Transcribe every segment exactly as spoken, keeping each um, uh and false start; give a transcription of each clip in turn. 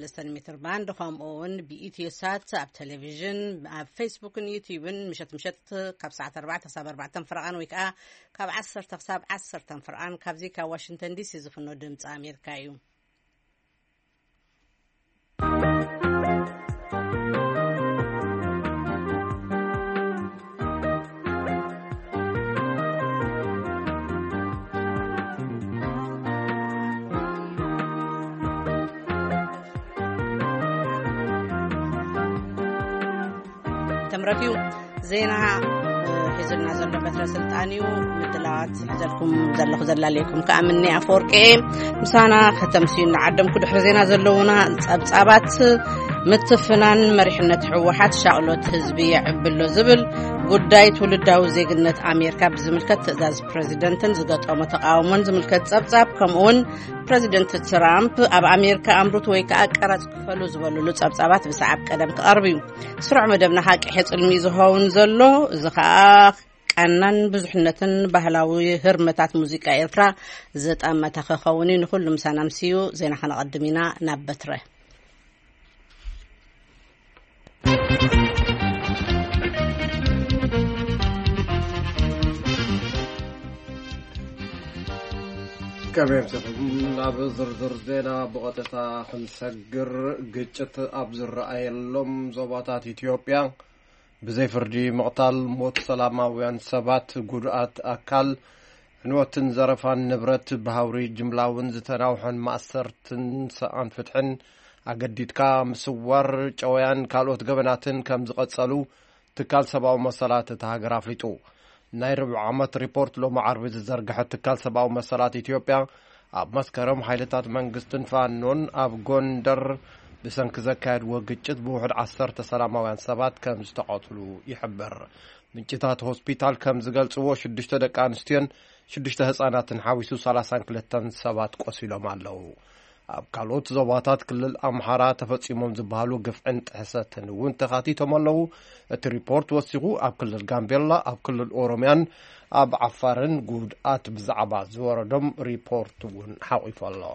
ሰለስተ متر باند خامون بإيتيوسات على التلفزيون على فيسبوك ويوتيوب مشت مشت كاب ساعة أربعة حساب أربعة فرقان ويكا كاب عشرة حساب عشرة فرقان كاب زي كا واشنطن دي سي زفنو دمص أمريكا يوم تمرفيو زينا حزلنا زلنا بتر سلطانيو مدلات حزلكم زلخ زل عليكم كأمني أفوركي مسانا ختمسين عدم كل حزينا زلونا أبصابات متفنان مريحنا حوحات شغلات حزبية عبلو زبل ጉዳይ ትውልዳዊ ዜግነት ኣሜሪካ ብዝምልከት ትእዛዝ ፕሬዚደንትን ዝገጠሙ ተቃውሞን ዝምልከት ጸብጻብ ከምኡን ፕሬዚደንት ትራምፕ ኣብ ኣሜሪካ ኣምሩት ወይ ከዓ ቀረጽ ክፈሉ ዝበሉሉ ጸብጻባት ብሰዓብ ቀደም ክቐርብ እዩ ስሩዕ መደብና ሓቂ ሕጽልሚ ዝኸውን ዘሎ እዚ ከዓ ቀናን ብዙሕነትን ባህላዊ ህርመታት ሙዚቃ ኤርትራ ዘጣመተ ክኸውን ንኹሉ ምሳናምሲዩ ዜና ከነቀድሚና ናብ በትረ كمان ناب زرزر زينا بقطة خنسجر جت أبزر رأي اللهم زبطات إثيوبيا بزي فردي مقتل موت سلامة وين سبات جرأت أكل نوتن زرفان نبرت بهوري جملة ونزتراوحن مأثرتن سأن فتحن أجدد كام صور جويان كالوت جبناتن كم زقت سلو تكال سبعة مسألة تهاجرافلتو نايرب عمت ريبورت لو معربي زرقحت تكال سبعة مسارات إثيوبيا أب مسكرم حيلتات منقستن فانون أب غندر بسنك زكاد وقجت بوحد عصر تسلامة وان سبات كم استقاطلو يحبر من جتات هوسبيتال كم زقال سوو شدشت دك آنستين شدشت هسانات حاويسو سالاسان كلتن سبات قوسيلو مالو أب كالوت زباتات كل الأمحارات تفتسيمون زبالو قفعن تحساتن وانتخاتي تمالو الريبورت وثقوا أب كل الجامبيلا أب كل الأوروميان أب عفارن جود آت بزعبا زوردم ريبورت ون حويف الله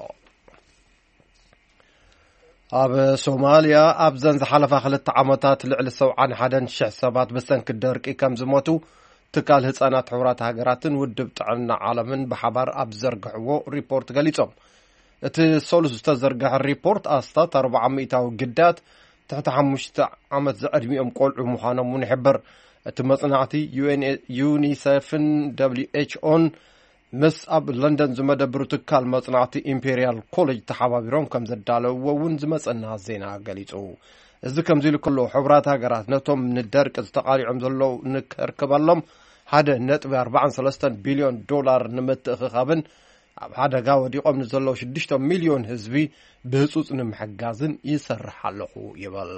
أب سوماليا أب زنز حلفة خلت عمتات لعل سوعان حدن شع سبات بسن كدرك كم زموتو تكال هسانات حورات هاجراتن ودبت عنا عالمن بحبار أب زرقعو ريبورت قاليتهم ات سولس استزرقع الريبورت أسطات أربعة مئة وقدات تحت حمشت عمت زأدميهم قولوا مخانمون حبر اتمصنعتي يونيسفن دبليو اتش اون مس اب لندن زمد بروتوكال مصنعتي امبريال كولج تحابيرون كم زدالو وون زمصنا زينا غليصو እዚ ከም ዝሉ ኩሉ ሕብራት ሃገራት ነቶም ንደርቅ ዝተቃሊዖም ዘለው ንከርከበሎም ሓደ ነጥብ أربعة وثلاثين ቢልዮን ዶላር ንምትእኽኻብን ኣብ ሓደጋ ወዲቆም ንዘለው ሽዱሽተ ሚልዮን ህዝቢ ብህጹጽ ንምሕጋዝን ይሰርሕ ኣለኹ ይበል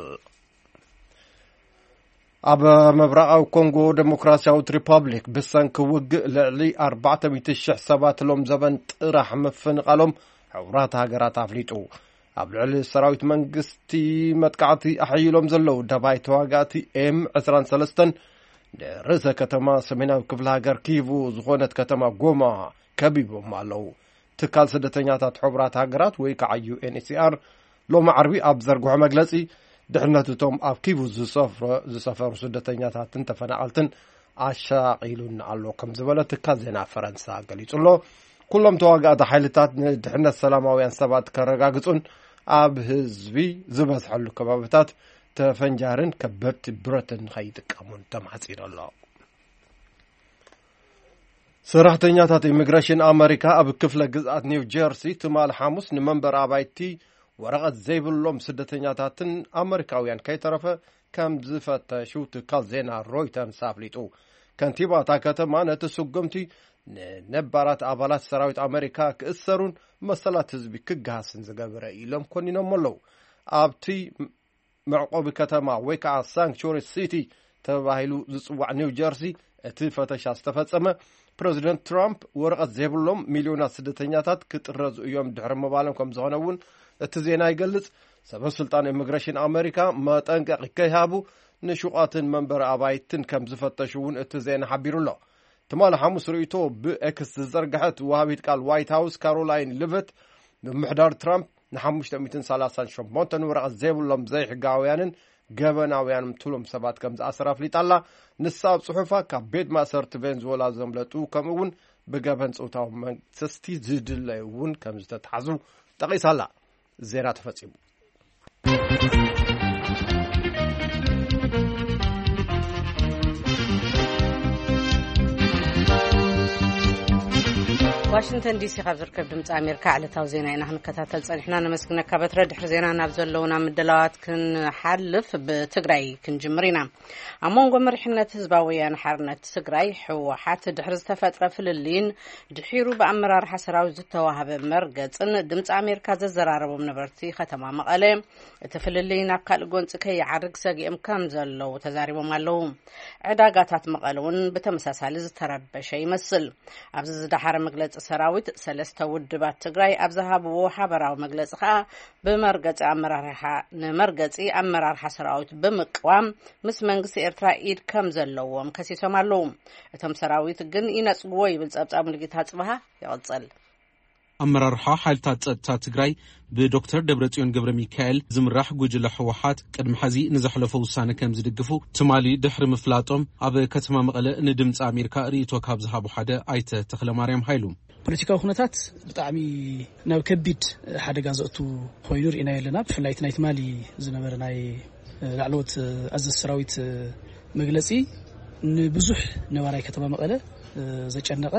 ኣብ መብራቃዊ ኮንጎ ዲሞክራሲያዊት ሪፐብሊክ ብሰንኪ ውግእ ልዕሊ أربعة مئة ሺህ ሰባት ሎም ዘበን ጥራሕ ምፍንቃሎም ሕብራት ሃገራት ኣፍሊጡ ኣብ ልዕሊ ሰራዊት መንግስቲ መጥቃዕቲ ኣሕይሎም ዘለው ደባይ ተዋጋእቲ ኤም عشرين وثلاثة ርዕሰ ከተማ ሰሜናዊ ክፍለ ሃገር ኪቩ ዝኾነት ከተማ ጎማ كبيبهم مالو تكال سدتنياتات حبرات هاجرات ويكا يو إن إس آر لو معربي أبزر جوه مجلسي دحنتهم أب كيفو زسافر زسافر سدتنياتات انت فنعلتن عشاقيلون على كم زبالة تكال زنا فرنسا قال يقولوا كلهم تواجد حيلتات دحنا السلامة وين سبات كرجاجتون أب هزبي زبز حلو كبابتات تفنجارن كبرت برتن خيدك أمون تمحصير الله سرحتنياتات إميغراشن أمريكا أب كفلة جزءات نيو جيرسي تمال حاموس نمنبر عبايتي ورقة زيبلوم سدتنياتاتن أمريكاويان كي طرفة كم زفت شوت كال زينا رويتر سافليتو كانتيبا تاكتا نتسقمتي نبارات أبالات سراويت أمريكا كأسرون مسألة تزبي كجهاسن زقابرا إلهم كونينا ملو أبتي معقوب كتما ويكا سانكشوري سيتي تباهلو زسوع نيو جيرسي اتفتش استفتصمه بريزيدنت ترامب ورقة زيبلوم مليونات سدتنياتات كترزو يوم دحر مبالم كم زغنون اتزينا يقلص سبب سلطان إميغراشن أمريكا ما تنقق كيهابو نشوقاتن منبر أبايتن كم زفتشون اتزينا حبيرو الله تمال حموس رؤيتو بإكس زرقحت وهابيت قال وايت هاوس كارولاين ليفت بمحضر ترامب ንሓሙሽተ ሰላሳ ሸሞንተ ወረቐት ዘይብሎም ዘይሕጋውያንን ገበናውያንን ትሎም ሰባት ከም ዝኣሰራ ፍሊጣላ ንሳ ኣብ ጽሑፋ ካብ ቤት ማእሰርቲ ቬንዙዌላ ዘምለጡ ከምኡውን ብገበን ጾታዊ መንግስቲ ዝድለዩ እውን ከም ዝተታሕዙ ጠቂሳላ ዜና ተፈጺሙ ዋሽንግተን ዲሲ ካብ ዝርከብ ድምፂ ኣሜሪካ ዕለታዊ ዜና ኢና ክንከታተል ፀኒሕና ነመስግነካ በትረ ድሕሪ ዜና ናብ ዘለውና ምድላዋት ክንሓልፍ ብትግራይ ክንጅምር ኢና ኣብ መንጎ መሪሕነት ህዝባዊ ወያነ ሓርነት ትግራይ ሕወሓት ድሕሪ ዝተፈጥረ ፍልልይን ድሒሩ ብኣመራርሓ ሰራዊት ዝተዋሃበ መርገፅን ድምፂ ኣሜሪካ ዘዘራረቦም ነበርቲ ከተማ መቐለ እቲ ፍልልይ ናብ ካልእ ጎንፂ ከይዓርግ ሰጊኦም ከም ዘለው ተዛሪቦም ኣለው ዕዳጋታት መቐለ እውን ብተመሳሳሊ ዝተረበሸ ይመስል ኣብዚ ዝዳሓረ መግለፂ ሰራዊት ሰለስተ ውድባት ትግራይ ኣብ ዝሃብዎ ሓበራዊ መግለፂ ከዓ ብመርገፂ ኣመራርሓ ንመርገፂ ኣመራርሓ ሰራዊት ብምቅዋም ምስ መንግስቲ ኤርትራ ኢድ ከም ዘለዎም ከሲሶም ኣለው እቶም ሰራዊት ግን ይነጽግዎ ይብል ጸብጻብ ሙልጌታ ጽባህ ይቕጽል ኣመራርሓ ሓይልታት ጸጥታ ትግራይ ብዶክተር ደብረጽዮን ገብረ ሚካኤል ዝምራሕ ጉጅለ ሕወሓት ቅድሚ ሕዚ ንዘሕለፈ ውሳነ ከም ዝድግፉ ትማሊ ድሕሪ ምፍላጦም ኣብ ከተማ መቐለ ንድምፂ ኣሜሪካ ርእይቶ ካብ ዝሃቡ ሓደ ኣይተ ተኽለማርያም ሃይሉ ፖለቲካዊ ኩነታት ብጣዕሚ ናብ ከቢድ ሓደጋ ዘእቱ ኮይኑ ርኢና የለና ብፍላይ ናይ ትማሊ ዝነበረ ናይ ላዕለዎት ኣዘዝ ሰራዊት መግለጺ ንብዙሕ ነባራይ ከተማ መቐለ ዘጨነቀ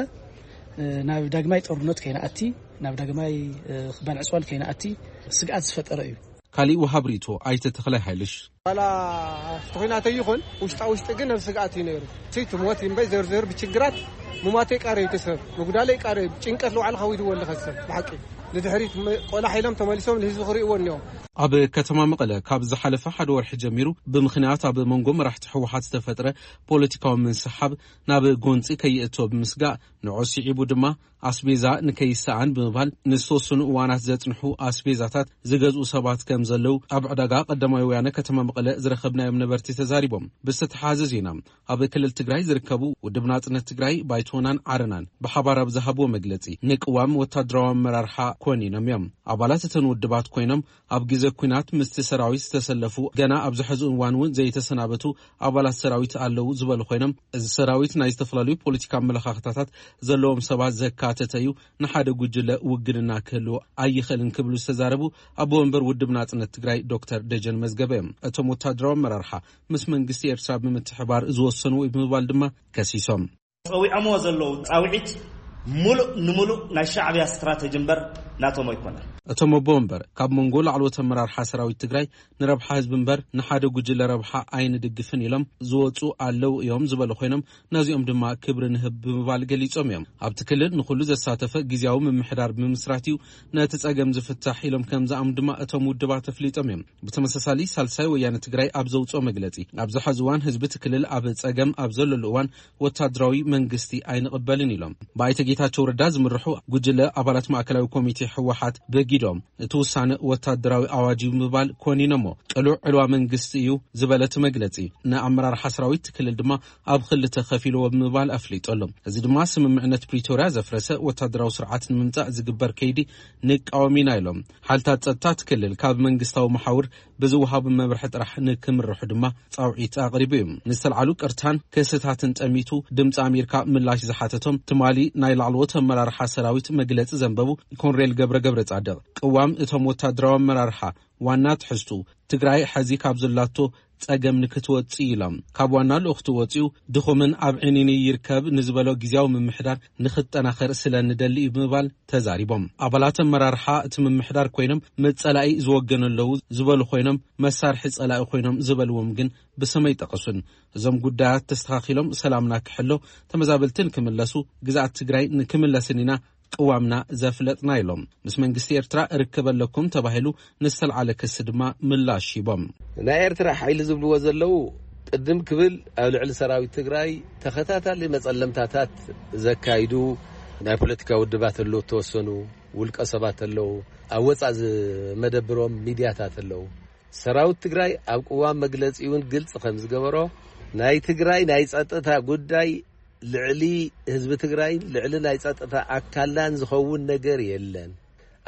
ናብ ዳግማይ ጦርነት ከይናኣቲ ናብ ዳግማይ ክባን ዕስዋን ከይናኣቲ ስግኣት ዝፈጠረ እዩ ካሊ ወሃብ ርእይቶ ኣይተ ተኽላይ ሃይልሽ ባላ ተኾይናተ ይኹን ውሽጣ ውሽጥ ግን ኣብ ስግኣት እዩ ነይሩ ሲት ሞት ይምበይ ዘርዘር ብችግራት ሙማቴ ቃረ ይተሰብ ንጉዳለ ቃረ ጭንቀት ለዋዕል ኸዊድዎ ለኸሰብ ብሓቂ ንድሕሪት ቆላ ኃይሎም ተመሊሶም ለህዝቢ ክርእይዎ እኒኦም ኣብ ከተማ መቐለ ካብ ዝሓለፈ ሓደ ወርሒ ጀሚሩ ብምኽንያት ኣብ መንጎ መራሕቲ ሕወሓት ዝተፈጥረ ፖለቲካዊ ምንስሓብ ናብ ጎንፂ ከይእቶ ብምስጋእ ንዖሲዒቡ ድማ ኣስቤዛ ንከይሰኣን ብምባል ንዝተወሰኑ እዋናት ዘጽንሑ ኣስቤዛታት ዝገዝኡ ሰባት ከም ዘለው ኣብ ዕዳጋ ቀዳማይ ወያነ ከተማ መቐለ ዝረኸብናዮም ነበርቲ ተዛሪቦም ብዝተተሓዘ ዜና ኣብ ክልል ትግራይ ዝርከቡ ውድብ ናጽነት ትግራይ ባይቶናን ዓረናን ብሓባር ኣብ ዝሃብዎ መግለጺ ንቅዋም ወታደራዊ ኣመራርሓ ኮኒኖም እዮም ኣባላት እተን ውድባት ኮይኖም ኣብ ግዜ ኩናት ምስቲ ሰራዊት ዝተሰለፉ ገና ኣብ ዝሕዚ እዋን እውን ዘይተሰናበቱ ኣባላት ሰራዊት ኣለው ዝበሉ ኮይኖም እዚ ሰራዊት ናይ ዝተፈላለዩ ፖለቲካ ኣመለኻኽታታት ዘለዎም ሰባት ዘካተተ እዩ ንሓደ ጉጅለ ውግንና ክህልዎ ኣይኽእልን ክብሉ ዝተዛረቡ ኣብ ወንበር ውድብ ናጽነት ትግራይ ዶክተር ደጀን መዝገበ እዮም እቶም ወታደራዊ ኣመራርሓ ምስ መንግስቲ ኤርትራ ብምትሕባር ዝወሰኑ ብምባል ድማ ከሲሶም ፀዊዖምዎ ዘለው ጻውዒት ሙሉእ ንሙሉእ ናይ ሻዕብያ ስትራቴጂ እምበር ናቶም ኣይኮነን እቶም ቦምበር ካብ መንጎ ላዕለዎት ኣመራርሓ ሰራዊት ትግራይ ንረብሓ ህዝቢ እምበር ንሓደ ጉጅለ ረብሓ ኣይንድግፍን ኢሎም ዝወፁ ኣለው እዮም ዝበሉ ኮይኖም ነዚኦም ድማ ክብሪ ንህብ ብምባል ገሊፆም እዮም ኣብቲ ክልል ንኹሉ ዘሳተፈ ግዝያዊ ምምሕዳር ብምስራት እዩ ነቲ ጸገም ዝፍታሕ ኢሎም ከም ዝኣምኑ ድማ እቶም ውድባት ኣፍሊጦም እዮም ብተመሳሳሊ ሳልሳይ ወያነ ትግራይ ኣብ ዘውፅኦ መግለጺ ኣብ ዝሓዚ እዋን ህዝቢ እቲ ክልል ኣብ ጸገም ኣብ ዘለሉ እዋን ወታደራዊ መንግስቲ ኣይንቕበልን ኢሎም ብኣይተ ጌታቸው ረዳ ዝምርሑ ጉጅለ ኣባላት ማእከላዊ ኮሚቴ ሕወሓት በጊዶም እቲ ውሳነ ወታደራዊ ኣዋጅ ብምባል ኮኒኖሞ ጥሉዕ ዕልዋ መንግስቲ እዩ ዝበለት መግለጺ ንኣመራርሓ ሰራዊት ክልል ድማ ኣብ ክልተ ከፊልዎ ብምባል ኣፍሊጦሎም እዚ ድማ ስምምዕነት ፕሪቶሪያ ዘፍረሰ ወታደራዊ ስርዓት ንምምጻእ ዝግበር ከይዲ ንቃወሚና ኢሎም ሓልታት ጸጥታ ክልል ካብ መንግስታዊ መሓውር ብዝወሃቡ መምርሒ ጥራሕ ንክምርሑ ድማ ጻውዒት ኣቕሪቡ እዩ ንዝተልዓሉ ቅርታን ክስታትን ጠሚቱ ድምፂ ኣሜሪካ ምላሽ ዝሓተቶም ትማሊ ናይ ላዕለዎት ኣመራርሓ ሰራዊት መግለጺ ዘንበቡ ኮሎኔል ገብረ ገብረ ጻድቕ ቅዋም እቶም ወታደራዊ ኣመራርሓ ዋና ትሕዝቱ ትግራይ ሕዚ ካብ ዘላቶ ጸገም ንክትወጽ ኢሎም ካብ ዋና ልእኽቱ ወፂኡ ድኹምን ኣብ ዕኒኒ ይርከብ ንዝበሎ ግዝያዊ ምምሕዳር ንኽጠናኸር ስለንደሊ ብምባል ተዛሪቦም ኣባላት ኣመራርሓ እቲ ምምሕዳር ኮይኖም መጸላኢ ዝወገነለው ዝበሉ ኮይኖም መሳርሒ ጸላኢ ኮይኖም ዝበልዎም ግን ብሰመይ ጠቐሱን እዞም ጉዳያት ተስተኻኺሎም ሰላምና ክሕሎ ተመዛበልትን ክምለሱ ግዛኣት ትግራይ ንክምለስን ኢና ቅዋምና ዘፍለጥና ኢሎም ምስ መንግስቲ ኤርትራ ርከበለኩም ተባሂሉ ንዝተልዓለ ክስ ድማ ምላሽ ሂቦም ናይ ኤርትራ ሓይሊ ዝብልዎ ዘለው ቅድም ክብል ኣብ ልዕሊ ሰራዊት ትግራይ ተኸታታሊ መጸለምታታት ዘካይዱ ናይ ፖለቲካ ውድባት ኣለው ተወሰኑ ውልቀ ሰባት ኣለው ኣብ ወጻእ ዝመደብሮም ሚድያታት ኣለው ሰራዊት ትግራይ ኣብ ቅዋም መግለጺውን ግልጽ ከም ዝገበሮ ናይ ትግራይ ናይ ጸጥታ ጉዳይ ልዕሊ ህዝቢ ትግራይ ልዕሊ ናይ ጸጥታ ኣካላን ዝኸውን ነገር የለን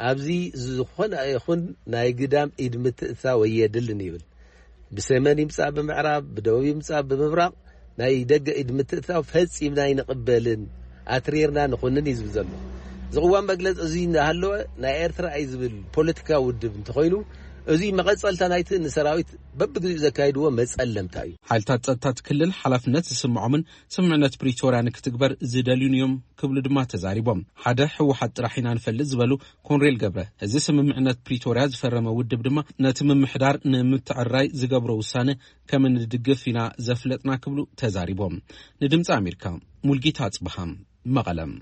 أبزي زخون أيخون نايقدام إدمت ثاوية دلن يبل بسيمان يمسع بمعراب بدوي يمسع بمبراق نايدق إدمت ثاو فهز يمناي نقبلن أتريرنا نخونن يزبزلو زغوان بقلت أزينا هلو نايرترا أيزبل بوليتيكا ودب انتخينو أزي مقصلتا نايت نسراويت ببقى زكايدو مسألم تاي حالتات ጸጥታ ክልል ሓላፍነት ዝስምዖምን ስምምዕነት ፕሪቶሪያ ንክትግበር ዝደልዩን እዮም ክብሉ ድማ ተዛሪቦም ሓደ ሕወሓት ጥራሒና ንፈልጥ ዝበሉ ኮንሬል ገብረ እዚ ስምምዕነት ፕሪቶሪያ ዝፈረመ ውድብ ድማ ነቲ ምምሕዳር ንምትዕራይ ዝገብሮ ውሳነ ከም ንድግፍ ኢና ዘፍለጥና ክብሉ ተዛሪቦም ንድምፂ ኣሜሪካ ሙልጌታ ጽብሃም መቐለም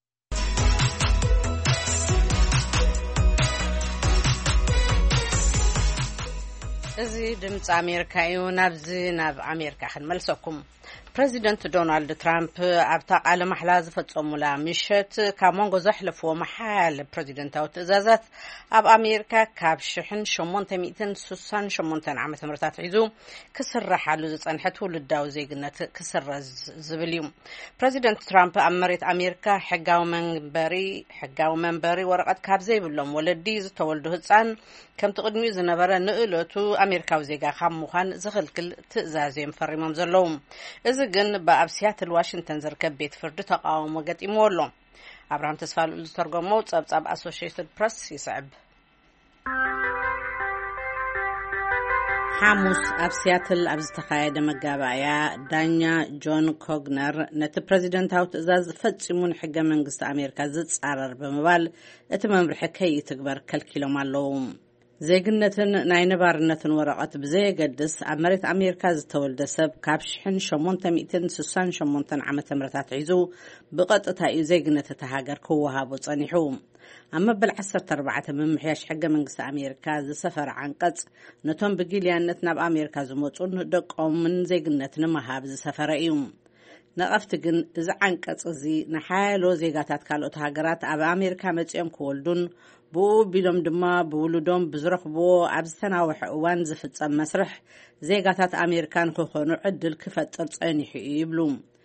እዚ ድምጽ ኣሜሪካ እዩ ናብዚ ናብ ኣሜሪካ ክንመልሰኩም ፕሬዚደንት ዶናልድ ትራምፕ ኣብታ ቃለ ማሕላ ዝፈጸሙላ ምሽት ካብ መንጎ ዘሕለፍዎ መሓል ፕሬዚደንታዊ ትእዛዛት ኣብ ኣሜሪካ ካብ ሺሕ ሸሞንተ ሚእትን ስሳን ሸሞንተን ዓመተ ምህረታት ሒዙ ክስራሓሉ ዝጸንሐት ውልዳዊ ዜግነት ክስረዝ ዝብል እዩ ፕሬዚደንት ትራምፕ ኣብ መሬት ኣሜሪካ ሕጋዊ መንበሪ ሕጋዊ መንበሪ ወረቐት ካብ ዘይብሎም ወለዲ ዝተወልዱ ህፃን ከም ተቅድሚኡ ዝነበረ ንእለቱ ኣሜሪካዊ ዜጋ ካብ ምዃን ዝኽልክል ትእዛዝ እዮም ፈሪሞም ዘለዉ እዚ ግን በኣብ ሲያትል ዋሽንግተን ዝርከብ ቤት ፍርዲ ተቃውሞ ገጢምዎ ኣሎ ኣብርሃም ተስፋሉ ዝተርጎሞ ጸብጻብ ኣሶሺየትድ ፕሬስ ይስዕብ ሐሙስ ኣብ ሲያትል ኣብ ዝተኻየደ መጋባእያ ዳኛ ጆን ኮግነር ነቲ ፕሬዚደንታዊ ትእዛዝ ፈጺሙን ሕገ መንግስቲ ኣሜሪካ ዝጻረር ብምባል እቲ መምርሒ ከይትግበር ከልኪሎም ኣለዉ ዜግነትን ናይ ነባርነትን ወረቐት ብዘየገድስ ኣብ መሬት ኣሜሪካ ዝተወልደ ሰብ ካብ ሺሕ ሸሞንተ ሚእትን ስሳን ሸሞንተን ዓመተ ምህረታት ሒዙ ብቐጥታ እዩ ዜግነት እቲ ሃገር ክወሃቦ ጸኒሑ ኣብ መበል ዓሰርተ ኣርባዕተ ምምሕያሽ ሕገ መንግስቲ ኣሜሪካ ዝሰፈረ ዓንቀጽ ነቶም ብጊልያነት ናብ ኣሜሪካ ዝመጹን ደቆምን ዜግነት ንምሃብ ዝሰፈረ እዩ ነቐፍቲ ግን እዚ ዓንቀጽ እዚ ንሓያሎ ዜጋታት ካልኦት ሃገራት ኣብ ኣሜሪካ መጽኦም ክወልዱን ብኡ ቢሎም ድማ ብውሉዶም ብዝረኽብዎ ኣብ ዝተናውሐ እዋን ዝፍጸም መስርሕ ዜጋታት ኣሜሪካን ክኾኑ ዕድል ክፈጥር ጸኒሑ ይብሉ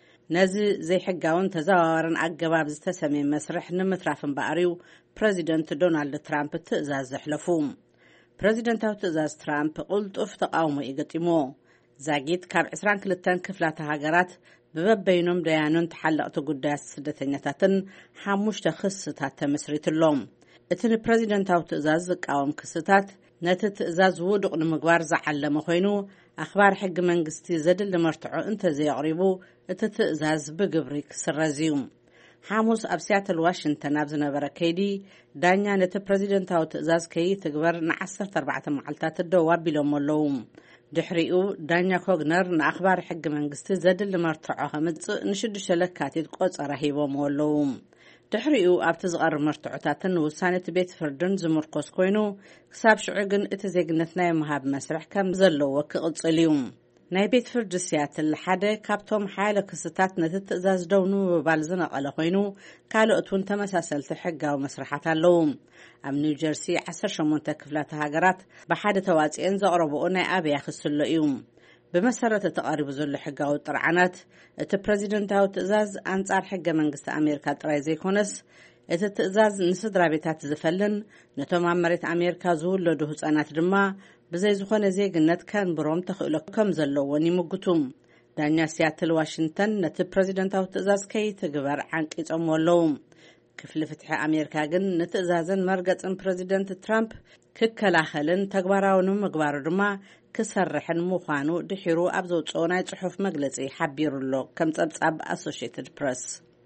ነዚ ዘይሕጋውን ተዘዋዋርን ኣገባብ ዝተሰመየ መስርሕ ንምትራፍ እምበኣርዩ ፕሬዚደንት ዶናልድ ትራምፕ ትእዛዝ ዘሕለፉ ፕሬዚደንታዊ ትእዛዝ ትራምፕ ቁልጡፍ ተቃውሞ ይገጢሞ ዛጊት ካብ عشرين وثلاثين ክፍላተ ሃገራት ብበበይኖም ደያኑን ተሓለቕቲ ጉዳያት ስደተኛታትን ሓሙሽተ ክስታት ተመስሪትሎም እቲ ፕሬዚደንታዊ ትእዛዝ ዝቃወም ክስታት ነቲ ትእዛዝ ውድቕ ንምግባር ዝዓለመ ኮይኑ ኣኽባር ሕጊ መንግስቲ ዘድሊ መርትዖ እንተዘየቕሪቡ እቲ ትእዛዝ ብግብሪ ክስረዝ እዩ ሐሙስ ኣብ ሲያትል ዋሽንግተን ኣብ ዝነበረ ከይዲ ዳኛ ነቲ ፕሬዚደንታዊ ትእዛዝ ከይትግበር ንዓሰርተ ኣርባዕተ መዓልታት ደው ኣቢሎም ኣለዉ ድሕሪኡ ዳኛ ኮግነር ንኣኽባር ሕጊ መንግስቲ ዘድሊ መርትዖ ከምጽእ ንሽዱሽተ ለካቲት ቆጸራ ሂቦም ኣለዉ ድሕሪኡ ኣብቲ ዝቐርብ መርትዖታትን ውሳነቲ ቤት ፍርድን ዝምርኮስ ኮይኑ ክሳብ ሽዑ ግን እቲ ዜግነት ናይ ምሃብ መስርሕ ከም ዘለዎ ክቕጽል እዩ ናይ ቤት ፍርዲ ሲያትል ሓደ ካብቶም ሓያሎ ክስታት ነቲ ትእዛዝ ደው ንምባል ዝነቐለ ኮይኑ ካልኦት እውን ተመሳሰልቲ ሕጋዊ መስርሓት ኣለዉ ኣብ ኒው ጀርሲ ዓሰርተ ሸሞንተ ክፍላተ ሃገራት ብሓደ ተዋፂአን ዘቕረብኦ ናይ ኣብያ ክስሎ እዩ بمسارة تقارب زل حقاو الطرعنات ات بريزيدنتاو تأزاز أنصار حق منقست أمريكا ترايزي كونس ات تأزاز نسدرا بيتات زفلن نتوم عمريت أمريكا زول لدوهس أنات دما بزي زخون زيقنات كان بروم تخيلو كم زلو وني مقتوم دانيا سياتل واشنطن نت بريزيدنتاو تأزاز كي تقبر عنك إتعم ولوم كفل فتح أمريكا جن نتأزازن مرقت ام بريزيدنت ترامب ككلاخلن تقبراونو مقبار دما كسرحن مخانو دحيرو أبزو صوناي صحف مجلسي حبيرو له كم تصاب Associated Press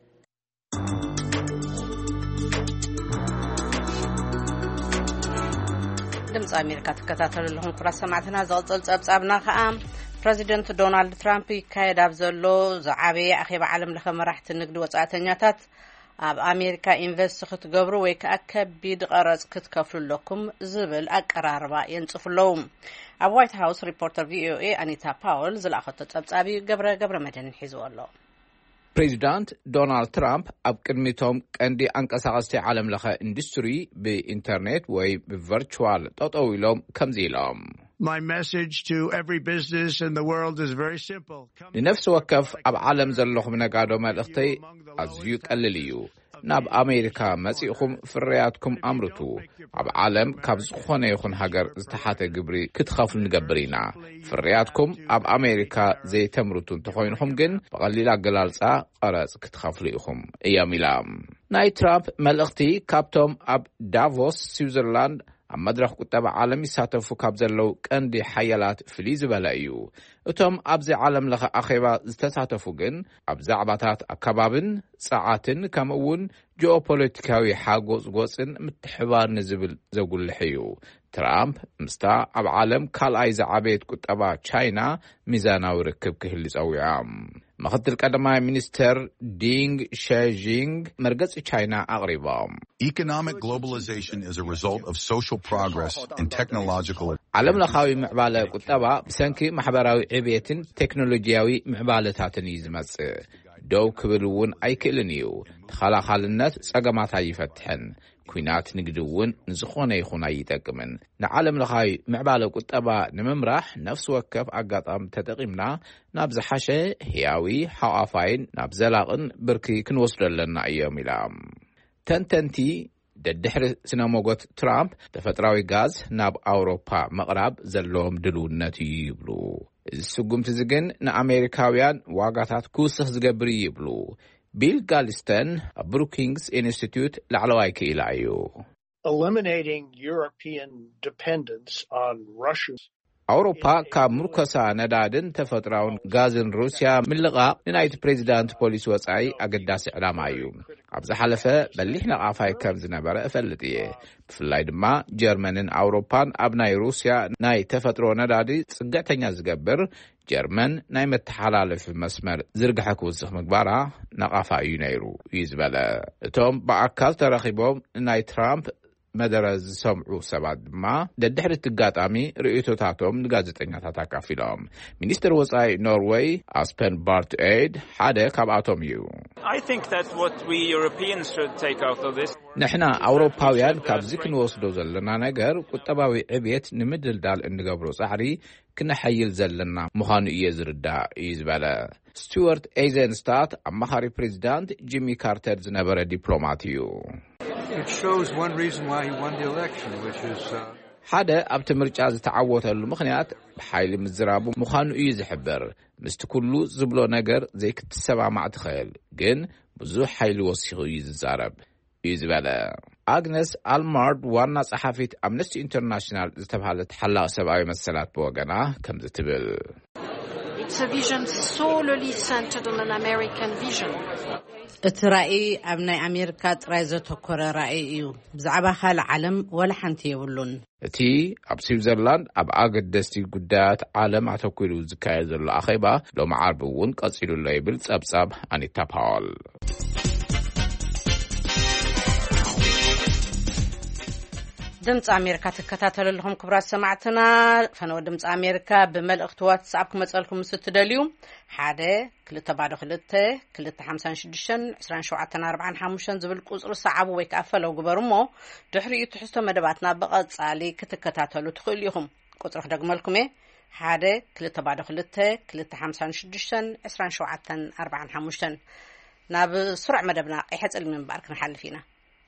دمص أمريكا تكتاتل لهم قرص سمعتنا زلزل تصابنا خام بريزيدنت دونالد ترامب كايد أبزلو زعابي أخي بعالم لخم راحت النقد وصعتنياتات ኣብ ኣሜሪካ ኢንቨስት ክትገብሩ ወይ ከኣከቢድ ቀረጽ ክትከፍሉ ለኩም ዝብል ኣቀራርባ የንጽፍለዉ ኣብ ዋይት ሃውስ ሪፖርተር ቪኦኤ ኣኒታ ፓውል ዝላኸቶ ጸብጻቢ ገብረ ገብረ መድህን ሒዙ ኣሎ ፕሬዚዳንት ዶናልድ ትራምፕ ኣብ ቅድሚቶም ቀንዲ አንቀሳቐስቲ ዓለም ለኸ ኢንዱስትሪ ብኢንተርኔት ወይ ብቨርቹዋል ጠጠው ኢሎም ከምዚ ኢሎም My message to every business in the world is very simple. لنفس وكف أب عالم زلهم نقادو مالختي أزيو قلليو ናብ ኣሜሪካ መጺእኹም ፍርያትኩም ኣምርቱ ኣብ ዓለም ካብ ዝኾነ ይኹን ሃገር ዝተሓተ ግብሪ ክትኸፍሉ ንገብር ኢና ፍርያትኩም ኣብ ኣሜሪካ ዘይተምርቱ እንተኾይንኹም ግን ብቐሊል ኣገላልጻ ቀረጽ ክትኸፍሉ ኢኹም እዮም ኢላ ናይ ትራምፕ መልእኽቲ ካብቶም ኣብ ዳቮስ ስዊዘርላንድ ኣብ መድረኽ ቁጠባ ዓለም ይሳተፉ ካብ ዘለው ቀንዲ ሓያላት ፍልይ ዝበለ እዩ እቶም ኣብዚ ዓለም ለኸ ኣኼባ ዝተሳተፉ ግን ኣብ ዛዕባታት ኣከባብን ጸዓትን ከምኡውን ጂኦፖለቲካዊ ሓጎስ ጎጽን ምትሕባር ንዝብል ዘጉልሕ እዩ ትራምፕ ምስታ ኣብ ዓለም ካልኣይ ዝዓበየት ቁጠባ ቻይና ሚዛናዊ ርክብ ክህሊ ጸዊዖም ምክትል ቀዳማይ ሚኒስተር ዲንግ ሻጂንግ መርገጽ ቻይና ኣቕሪቦም Economic globalization is a result of social progress and technological ዓለም ለኻዊ ምዕባለ ቁጠባ ብሰንኪ ማሕበራዊ ዕብየትን ቴክኖሎጂያዊ ምዕባለታትን እዩ ዝመጽእ ደው ክብል እውን ኣይክእልን እዩ ተኸላኻልነት ጸገማት ኣይፈትሕን ኩናት ንግዲ እውን ንዝኾነ ይኹን ኣይጠቅምን ንዓለም ለኻዊ ምዕባለ ቁጠባ ንምምራሕ ነፍሲ ወከፍ ኣጋጣሚ ተጠቒምና ናብ ዝሓሸ ህያዊ ሓዋፋይን ናብ ዘላቕን ብርኪ ክንወስዶ ኣለና እዮም ኢሎም ተንተንቲ ደድሕሪ ስነ ሞጎት ትራምፕ ተፈጥራዊ ጋዝ ናብ ኣውሮፓ መቕራብ ዘለዎም ድልውነት ይብሉ እዚ ስጉምቲ ዝግን ንኣሜሪካውያን ዋጋታት ክውስኽ ዝገብር ይብሉ ቢል ጋልስተን ብሩኪንግስ ኢንስቲትዩት ላዕለዋይ ክኢላ እዩ eliminating European dependence on Russia ኣውሮፓ ካብ ምርኮሳ ነዳድን ተፈጥራውን ጋዝን ሩስያ ምልቓቕ ንናይቲ ፕሬዚዳንት ፖሊሲ ወጻኢ ኣገዳሲ ዕላማ እዩ ኣብ ዝሓለፈ በሊሕ ነቓፋይ ከም ዝነበረ እፈልጥ እየ ብፍላይ ድማ ጀርመንን ኣውሮፓን ኣብ ናይ ሩስያ ናይ ተፈጥሮ ነዳዲ ጽገተኛ ዝገብር ጀርመን ናይ መተሓላለፊ መስመር ዝርግሐ ክውስኽ ምግባራ ነቓፋ እዩ ነይሩ እዩ ዝበለ እቶም ብኣካል ተረኺቦም ናይ ትራምፕ መደረ ዝሰምዑ ሰባት ድማ ደድሕሪ ትጋጣሚ ርእይቶታቶም ንጋዜጠኛታት ኣካፊሎም ሚኒስትር ወጻኢ ኖርዌይ ኣስፐን ባርት ኤድ ሓደ ካብኣቶም እዩ I think that what we Europeans should take out of this ንሕና ኣውሮፓውያን ካብዚ ክንወስዶ ዘለና ነገር ቁጠባዊ ዕብየት ንምድልዳል እንገብሮ ጻዕሪ ክነሐይል ዘለና ምዃኑ እየ ዝርዳእ እዩ ዝበለ ስቱዋርት ኤይዘንስታት ኣማኻሪ ፕሬዚዳንት ጂሚ ካርተር ዝነበረ ዲፕሎማት እዩ It shows one reason why he won the election, which is uh... ሓደ ኣብቲ ምርጫ ዝተዓወተሉ ምኽንያት ብሓይሊ ምዝራቡ ምዃኑ እዩ ዝሕብር ምስቲ ኩሉ ዝብሎ ነገር ዘይክትሰማማዕ ትኽእል ግን ብዙሕ ሓይሊ ወሲኹ እዩ ዝዛረብ እዩ ዝበለ ኣግነስ ኣልማርድ ዋና ጸሓፊት ኣምነስቲ ኢንተርናሽናል ዝተባሃለት ሓላቕ ሰብኣዊ መሰላት ብወገና ከም ዝትብል It's a vision solely centered on an American vision. እቲ ራእይ ኣብ ናይ ኣሜሪካ ጥራይ ዘተኮረ ራእይ እዩ ብዛዕባ ካልእ ዓለም ወላ ሓንቲ የብሉን እቲ ኣብ ስዊዘርላንድ ኣብ ኣገደስቲ ጉዳያት ዓለም ኣተኲሩ ዝካየድ ዘሎ ኣኼባ ሎሚ ዓርቢ እውን ቀፂሉሎ ይብል ጸብጻብ ኣኒታ ፓወል ድምፂ ኣሜሪካ ትከታተለልኩም ክብራት ሰማዕትና ፈነወ ድምፂ ኣሜሪካ ብመልእኽቲ ዋትስኣፕ ክመፀልኩም ስትደልዩ ሓደ ክልተ ባዶ ክልተ ክልተ ሓምሳን ሽዱሽተን ዕስራን ሸውዓተን ኣርባዓን ሓሙሽተን ዝብል ቁፅሪ ሰዓቡ ወይ ከዓ ፈለው ግበሩ እሞ ድሕሪኡ ትሕዝቶ መደባትና ብቐጻሊ ክትከታተሉ ትኽእሉ ኢኹም ቁፅሪ ክደግመልኩም እየ ሓደ ክልተ ባዶ ክልተ ክልተ ሓምሳን ሽዱሽተን ዕስራን ሸውዓተን ኣርባዓን ሓሙሽተን ናብ ስሩዕ መደብና ቀይሐ ፀልሚ ምንባር ክንሓልፍ ኢና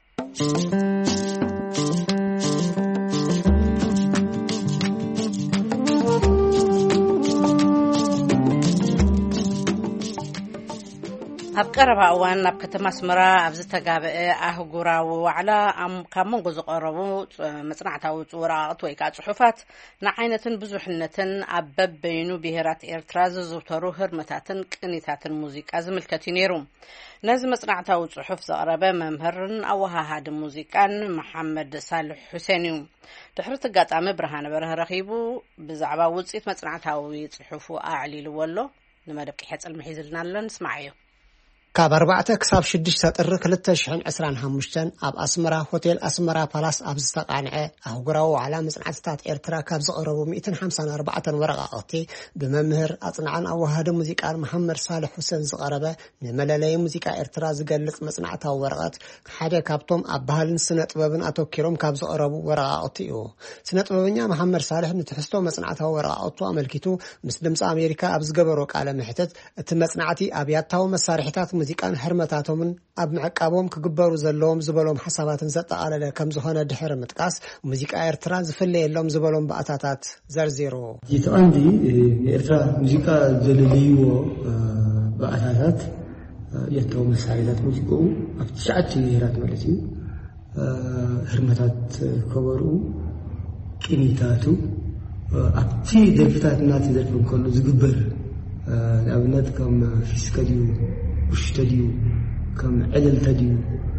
ኣብ ቀረባ እዋን ናብ ከተማ ኣስመራ ኣብ ዝተጋበአ ኣህጉራዊ ዋዕላ ካብ መንጎ ዝቐረቡ መጽናዕታዊ ወረቓቕቲ ወይ ከዓ ጽሑፋት ንዓይነትን ብዙሕነትን ኣብ በበይኑ ብሄራት ኤርትራ ዝዝውተሩ ህርመታትን ቅኒታትን ሙዚቃ ዝምልከት እዩ ነይሩ ነዚ መጽናዕታዊ ጽሑፍ ዘቕረበ መምህርን ኣወሃሃዲ ሙዚቃን መሐመድ ሳልሕ ሁሴን እዩ ድሕሪ ተጋጣሚ ብርሃነ በረኸ ረኺቡ ብዛዕባ ውጽኢት መጽናዕታዊ ጽሑፉ ኣዕሊልዎ ኣሎ ንመደብ ቀይሐ ፀልሚ ሒዝልና ኣሎ ንስማዕ ካብ ኣርባዕተ ክሳብ ሽዱሽተ ጥሪ ክልተ ሽሕን ዕስራን ሓሙሽተን ኣብ ኣስመራ ሆቴል ኣስመራ ፓላስ ኣብ ዝተቃንዐ ኣህጉራዊ ዋዕላ መጽናዕትታት ኤርትራ ካብ ዝቐረቡ ሚእትን ሓምሳን ኣርባዕተን ወረቓቕቲ ብመምህር ኣጽናዕን ኣወሃዲ ሙዚቃን መሐመድ ሳልሕ ሁሴን ዝቐረበ ንመለለይ ሙዚቃ ኤርትራ ዝገልጽ መጽናዕታዊ ወረቐት ሓደ ካብቶም ኣብ ባህልን ስነ ጥበብን ኣተኪሮም ካብ ዝቐረቡ ወረቓቕቲ እዩ ስነ ጥበበኛ መሐመድ ሳልሕ ንትሕዝቶ መጽናዕታዊ ወረቓቕቱ ኣመልኪቱ ምስ ድምፂ ኣሜሪካ ኣብ ዝገበሮ ቃለ ምሕተት እቲ መጽናዕቲ ኣብያታዊ መሳርሒታት ሙዚቃን ሕርመታቶምን ኣብ መዕቃቦም ክግበሩ ዘለዎም ዝበሎም ሓሳባትን ዘጠቃለለ ከም ዝኾነ ድሕሪ ምጥቃስ ሙዚቃ ኤርትራ ዝፍለየሎም ዝበሎም ባእታታት ዘርዚሩ ይተቀንዲ ኤርትራ ሙዚቃ ዘለልይዎ ባእታታት የተው መሳሪያታት ሙዚቃው ኣብ ትሽዓተ ብሄራት ማለት እዩ ሕርመታት ከበሩ ቅኒታቱ ኣብቲ ደርፍታት እናት ዘርፍ ከሉ ዝግበር ንኣብነት ከም ፊስከዲዩ ውሽተዲዩ ከም ዕልልተዲዩ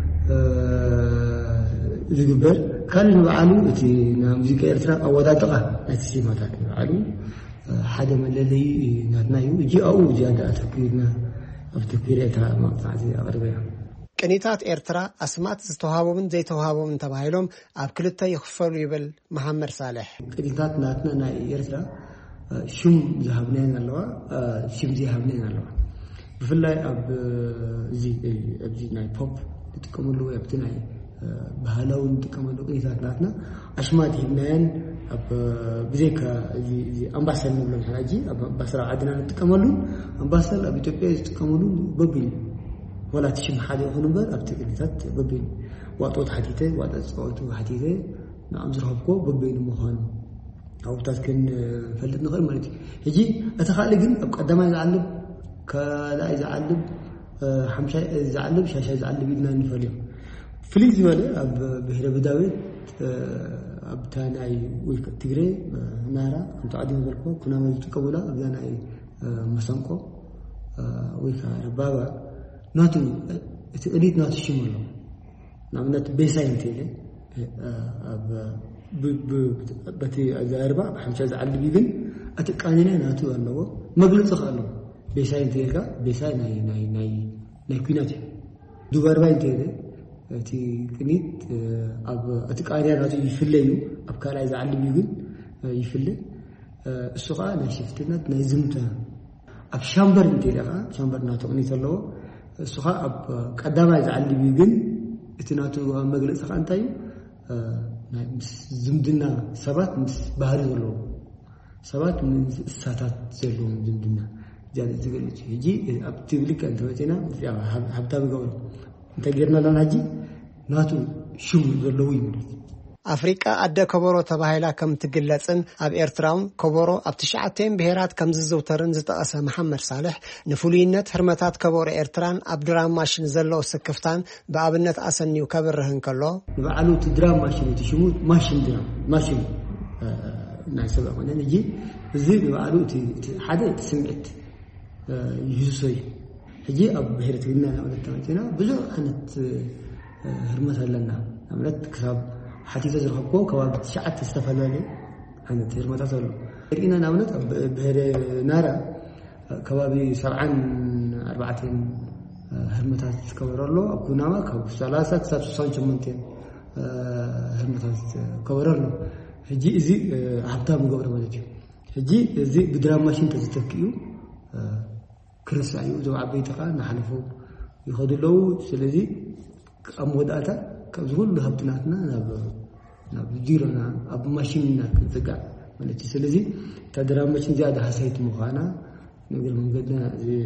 ዝግበር ካል ንበዓሉ እቲ ሙዚቃ ኤርትራ ኣወዳድቃ እቲ ሲማታት ንበዓሉ ሓደ መለለይ ናትናዩ እጂ ኣው ጃዳ ተክሪና ኣብቲ ኤርትራ ማቅጣዕቲ ኣቅርበያ ቅኒታት ኤርትራ ኣስማት ዝተዋሃቦምን ዘይተዋሃቦምን ተባሂሎም ኣብ ክልተ ይኽፈሉ ይብል መሐመድ ሳልሕ ቅኒታት ናትና ናይ ኤርትራ ሽም ዝሃብነን ኣለዋ ሽም ዝሃብነን ኣለዋ ብፍላይ ኣብ እዚ ኣብዚ ናይ ፖፕ ዝጥቀምሉ ኣብቲ ናይ ባህላዊ ዝጥቀምሉ ቅኒታት ናትና ኣሽማት ሂብናየን ኣብ ብዘይካ እዚ እዚ ኣምባሰል ንብሎም ሕጂ ኣብ ኣምባሰል ዓድና ንጥቀመሉ ኣምባሰል ኣብ ኢትዮጵያ ዝጥቀምሉ በቢል ወላ ትሽም ሓደ ይኹን እምበር ኣብቲ ቅኒታት በቢል ዋጦት ሓቲተ ዋጦት ፀወቱ ሓቲተ ንኣም ዝረኸብኮ በቢል ምዃኑ ኣውታት ክን ፈልጥ ንኽእል ማለት እዩ ሕጂ እቲ ካልእ ግን ኣብ ቀዳማይ ዝዓልብ ካልኣይ ዝዓልብ ሓምሻይ ዝዓልብ ሻሻይ ዝዓልብ ኢልና ንፈልዮም ፍልይ ዝበለ ኣብ ብሄረ በዳዊት ኣብታ ናይ ወይ ትግሬ ናራ ከምቲ ዓዲሙ ዘልኮ ኩናማ ዝጥቀሙላ ኣብዛ ናይ መሰንቆ ወይ ከዓ ረባባ ናቱ እቲ ቅኒት ናቱ ሽም ኣሎ ንኣብነት ቤሳይ እንተኢለ ኣብ በቲ ኣዛርባ ሓምሻ ዝዓልብ ግን እቲ ቃኒነ ናቱ ኣለዎ መግለፂ ኣለዎ ቤሳይ እንተኢልካ ቤሳይ ናይ ናይ ናይ ናይ ኩናት እዩ ዱባርባ እንተኢለ እቲ ቅኒት ኣብ እቲ ቃንያ ናቱ ይፍለዩ ኣብ ካልኣይ ዝዓልብ እዩ ግን ይፍለ እሱ ከዓ ናይ ሽፍትነት ናይ ዝምታ ኣብ ሻምበር እንተኢለ ከዓ ሻምበር ናቱ ቅኒት ኣለዎ እሱ ከዓ ኣብ ቀዳማይ ዝዓልብ እዩ ግን እቲ ናቱ መግለፂ ከዓ እንታይ እዩ ናይ ምስ ዝምድና ሰባት ምስ ባህሪ ዘለዎ ሰባት ምስ እንስሳታት ዘለዎም ዝምድና ጃን ዝገልጽ ሕጂ ኣብቲ ብልክ እንተወጪና ሃብታም ገብሩ እንታይ ጌርና ኣለና ሕጂ ናቱ ሽሙ ዘለዎ እዩ ኣፍሪቃ ኣደ ከበሮ ተባሂላ ከም ትግለጽን ኣብ ኤርትራውን ከበሮ ኣብ ትሽዓተን ብሄራት ከም ዝዝውተርን ዝጠቐሰ መሐመድ ሳልሕ ንፍሉይነት ሕርመታት ከበሮ ኤርትራን ኣብ ድራም ማሽን ዘለዎ ስክፍታን ብኣብነት ኣሰኒዩ ከብርህን ከሎ ንበዓሉ እቲ ድራም ማሽን እቲ ሽሙ ማሽን ድራም ማሽን ናይ ሰብኣ ኮነን እጂ እዚ ንበዓሉ እቲ ሓደ እቲ ስምዒት ይህሶይ ሕጂ ኣብ ብሄረ ትግርኛ ናብለት ተመጪና ብዙሕ ዓይነት ሕርመት ኣለና ንኣብነት ክሳብ ሓቲተ ዝረኸብኮ ከባቢ ትሽዓተ ዝተፈላለዩ ዓይነት ሕርመታት ኣሎ ርኢና ንኣብነት ኣብ ብሄረ ናራ ከባቢ ሰብዓን ኣርባዕተን ሕርመታት ዝከበሮ ኣሎ ኣብ ኩናማ ካብ ሰላሳ ክሳብ ስሳን ሸሞንተን ሕርመታት ከበሮ ኣሎ ሕጂ እዚ ሃብታም ገብረ ማለት እዩ ሕጂ እዚ ብድራም ማሽን ተዝተክኡ ክርሳዕ እዩ እዞም ዓበይቲ ከዓ እናሓለፉ ይኸዱ ኣለዉ ስለዚ ኣብ መወዳእታ ካብዚ ኩሉ ሃብትናትና ናብ ናብ ዲሮና ኣብ ማሽንና ክፅጋዕ ማለት እዩ ስለዚ እታ ድራም ማሽን ዝያዳ ሃሳይቲ ምዃና ነገር መንገድና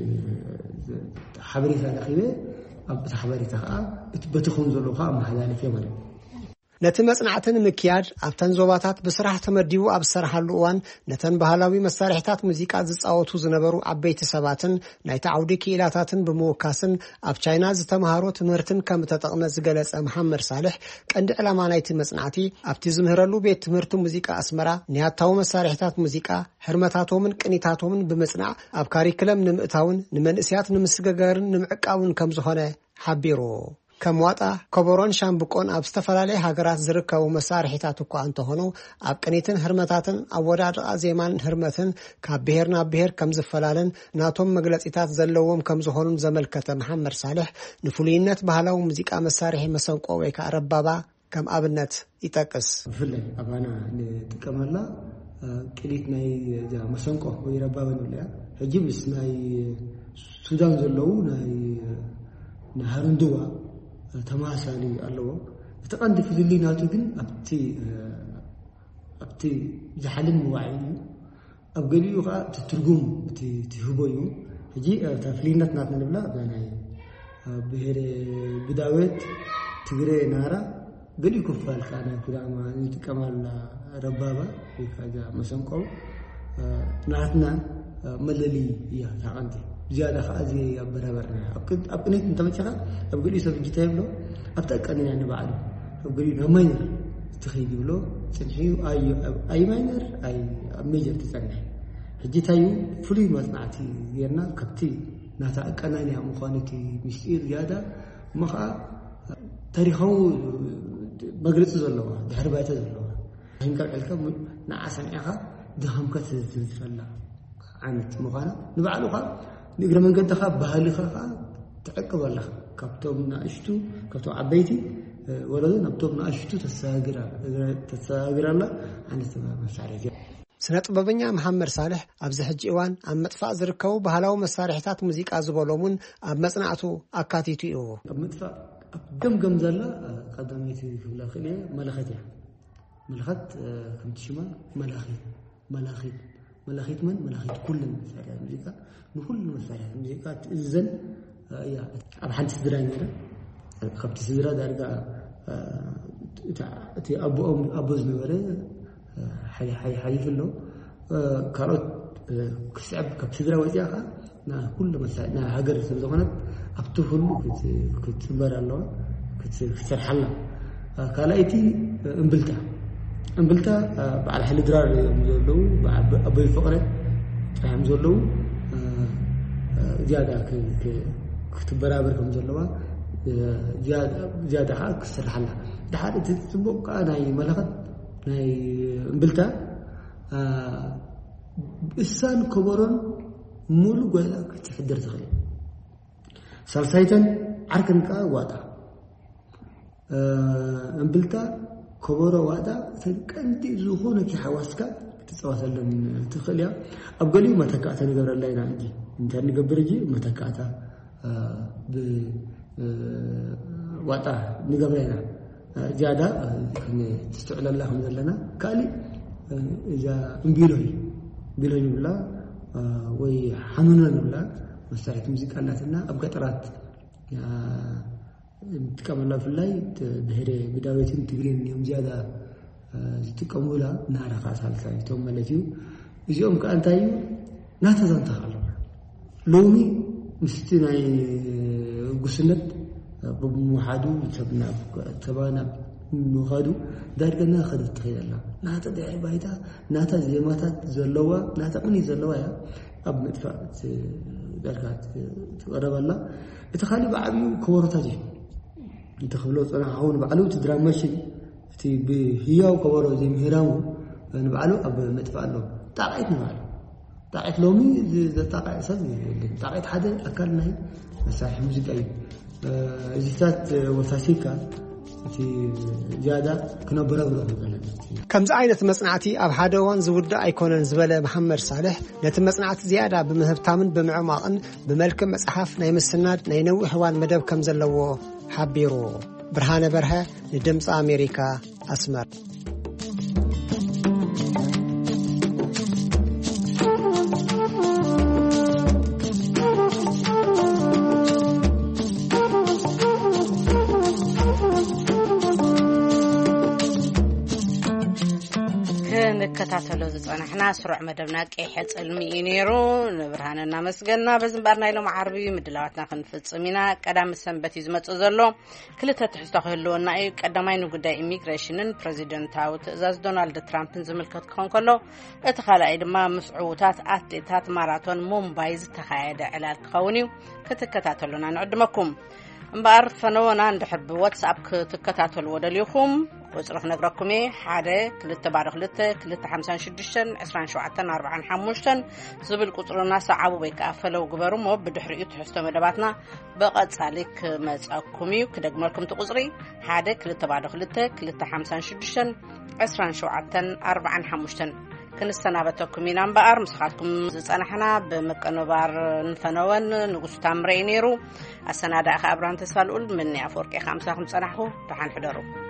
ሓበሬታ ረኺበ ኣብ እቲ ሓበሬታ ከዓ እቲ በቲ ኸውን ዘለዎ ከዓ ኣመሓላለፍ እየ ማለት እዩ ነቲ መጽናዕትን ምክያድ ኣብተን ዞባታት ብስራሕ ተመዲቡ ኣብ ዝሰርሓሉ እዋን ነተን ባህላዊ መሳርሒታት ሙዚቃ ዝፃወቱ ዝነበሩ ዓበይቲ ሰባትን ናይቲ ዓውዲ ክኢላታትን ብምውካስን ኣብ ቻይና ዝተምሃሮ ትምህርትን ከም ተጠቕመ ዝገለጸ መሐመድ ሳልሕ ቀንዲ ዕላማ ናይቲ መጽናዕቲ ኣብቲ ዝምህረሉ ቤት ትምህርቲ ሙዚቃ ኣስመራ ንያታዊ መሳርሒታት ሙዚቃ ሕርመታቶምን ቅኒታቶምን ብምጽናዕ ኣብ ካሪክለም ንምእታውን ንመንእስያት ንምስገገርን ንምዕቃቡን ከም ዝኾነ ሓቢሩ ከም ዋጣ ከበሮን ሻምብቆን ኣብ ዝተፈላለዩ ሃገራት ዝርከቡ መሳርሒታት እኳ እንተኾኑ ኣብ ቅኒትን ሕርመታትን ኣወዳድቃ ዜማን ሕርመትን ካብ ብሄር ናብ ብሄር ከም ዝፈላለን ናቶም መግለፂታት ዘለዎም ከም ዝኾኑን ዘመልከተ መሐመድ ሳልሕ ንፍሉይነት ባህላዊ ሙዚቃ መሳርሒ መሰንቆ ወይ ከዓ ረባባ ከም ኣብነት ይጠቅስ ብፍላይ ኣባና ንጥቀመላ ቅኒት ናይ መሰንቆ ወይ ረባባ ንብለያ ሕጂ ምስ ናይ ሱዳን ዘለዉ ናይ ሃሩንድዋ ተማሳሊ ኣለዎ እቲ ቀንዲ ፍልይ ናቱ ግን ኣብቲ ኣብቲ ዝሓልን መዋዒ እዩ ኣብ ገሊኡ ከዓ እቲ ትርጉም እቲ ትህቦ እዩ ሕጂ እታ ፍልይነት ናትና ንብላ ናይ ብሄር ብዳዊት ትግሬ ናራ ገሊ ኩፋል ካና ኩዳማ ንጥቀማላ ረባባ ይካዛ መሰንቆ ናትና መለሊ ያ ታቀንቲ زيادة خازي برابرنا أكيد أبنيت أنت ما تشغل أبقول يسوي جتاي بلو أبتأكد يعني بعده أبقول له ماينر تخيل بلو تنحيو أي أي ماينر أي ميجر تسنح جتاي فري ما سمعتي يرنا كبتي نتأكد أنا مخانتي مشير زيادة مخا تاريخه بقرت زلوا بحربات زلوا هنك الكم نعسن إخا دهم كتر زلوا عمت مخانا نبعلو خا نقدر من قد خاب بهالي خا تعقب الله كابتومنا أشتو كابتو عبيتي ولدنا كابتومنا أشتو تساجر تساجر الله عن التمام مسارح سنة بابنيا محمد صالح أبز حج إيوان أم مدفع زركو بهلاو مسارحات موسيقى زبولومون أب مصنعته أكاتيتو إيوه أب مدفع قم قم زلا قدميتي في الأخير ملختها ملخت كم تشما ملاخي ملاخي ملاخيت من ملاخيت كل المسارح الموسيقى نقول المسارح الموسيقى إذن يا أب حنت سدراني ده خبت سدرا درجة تي أبو أم أبو زميوري حي حي حي في اللو كارت كسب كبسدرا وجهها نا كل مسارح نا هجر سبزمانات أبتفل كت كتبر الله كت كسرح الله كلايتي انبلتا انبلتا بعد حل درار مزولو بعد أبوي فقرة فهم زولو زيادة ك ك كتبرابر كم زولوا زيادة زيادة حال كسرح الله ده حال تسبق أنا ملخت ناي انبلتا إنسان كبرون مول ولا كتحدر تغير سالسايتن عركن كا وادا انبلتا كبره وادا تنقندي زخونه كي حواسكا تتصواسلن تخليا ابغلي متكاتا نغبر لنا انجي انت نغبرجي متكاتا ب وادا نغبرنا جادا تستعل اللهم لنا قالي اذا انبيلوي بيلوي بلا وي حنونن بلا مسارح موسيقى لاتنا ابغطرات يا تكمل في الليل بهري بدايتين تجرين يوم زيادة تكملها نهار خاصة ثم ملتيو يوم كأنتايو ناتزان تخلوا لومي مستناي قسنت بمحادو تبنا تبانا نخادو دارنا خدت تخيل الله ناتا دعي بايتا ناتا زيماتات زلوا ناتا مني زلوا يا أب مدفع داركات تقرب الله بتخلي بعبي كورتاجي تخلو أنا هون بعلو تدرامشي تي بهياو كورو زي مهرامو أنا بعلو أب مدفع له تعيت نبعلو تعيت لومي زي تعيت سبي تعيت حدا أكلنا مساحة موسيقى زيتات وفاسيكا تي زيادة كنا برابر كم زعينة مصنعتي أب حدوان زود أيكونن زبالة محمد صالح نت مصنعت زيادة بمهبتامن بمعماقن بملك مصحف نايم السناد نينو حوان مدب كم زلوه حبيرو برهانة برها لدمس أمريكا أسمر كتاتلو زصنحنا سرع مدبنا قيحت علمي نيرو نبرهاننا مسجنا بزنبارنا لهم عربي مدلواتنا خنفصمينا قدام سنبت يزمصو زلو كلته تحستخلونا اي قداماي نغداي اميغريشنن بريزيدنتاو تزاز دونالد ترامبن زملكت كونكلو اتخالاي دما مسعوتات اتليتات ماراثون مومبايز تخايده على القونيو كتكتاتلونا نقدمكم امبار فنونا ندحب واتساب كتكتاتل ودليكم وصرف نقرأكم إيه حدا كلتا بارخ لتا كلتا حمسان شدشن عسران شوعتن أربعان حموشتن زبل قطرنا سعبو بيك أفلو قبرو مو بدحرقيو تحستو مدباتنا بقد سالك مزاكميو كدق مالكم تقصري حدا كلتا بارخ لتا كلتا حمسان شدشن عسران شوعتن أربعان حموشتن كنستنابتكم من أنبار مسخاتكم زصنحنا بمكنبار نفنون نقص تامرينيرو السنة دا أخي أبران تسفال مني أفوركي خمسة خمسة نحو رحان حدرو